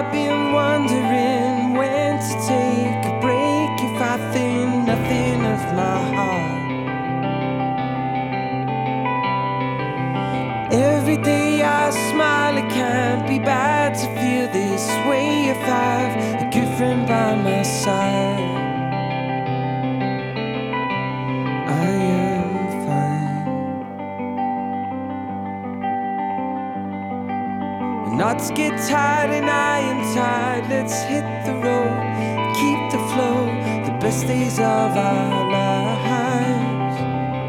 I've been wondering when to take a break if I think nothing of my heart. Every day I smile, it can't be bad to feel this way if I've a good friend by my side. I am fine. Knots get tied and I am tired. Let's hit the road, keep the flow, the best days of our lives.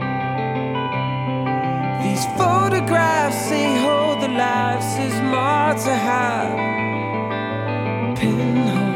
These photographs, they hold the lives. There's more to have. Pinhole.